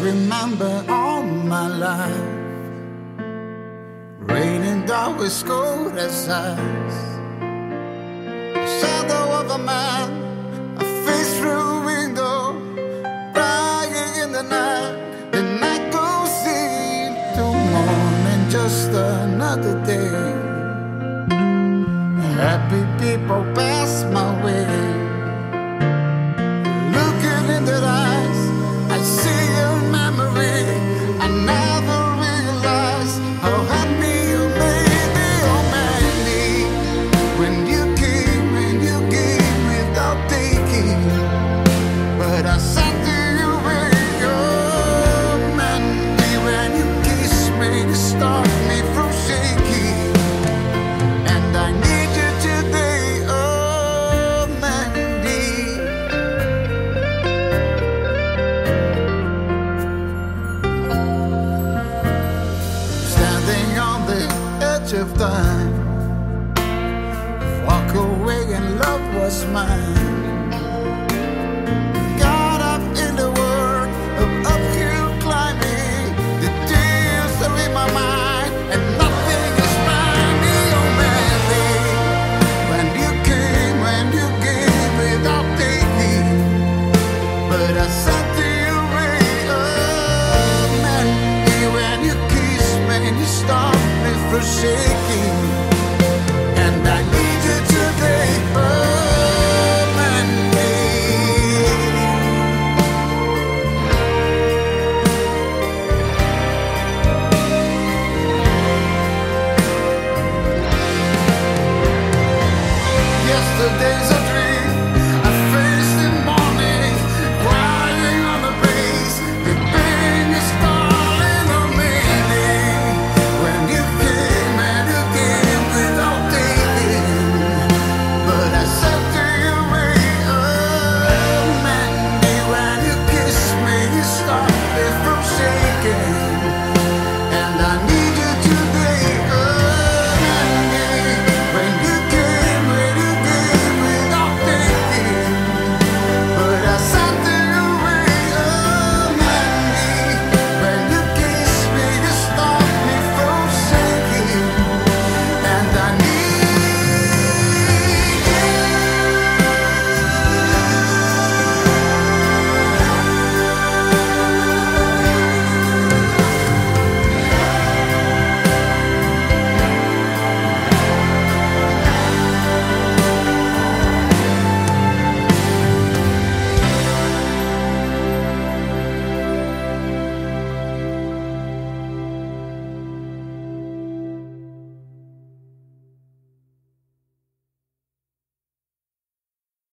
remember all my life, raining down with cold as ice. The shadow of a man, a face through a window, crying in the night. The night goes into morning, just another day. Happy people pass my way. Looking in their eyes, I see a memory. I never realized how happy you made me, oh Mandy. When you gave without taking. But I said to you, oh Mandy, when you kissed me, you stopped me from shaking. And I need you today, oh Mandy. Standing on the edge of time, walk away and love was mine. Got up in the world of uphill climbing, the tears are in my mind, and nothing is behind me, oh Mandy. When you gave without taking. But I said to you, oh Mandy, when you kissed me, you stopped me from shaking. And I need you today, oh Mandy. Yesterday's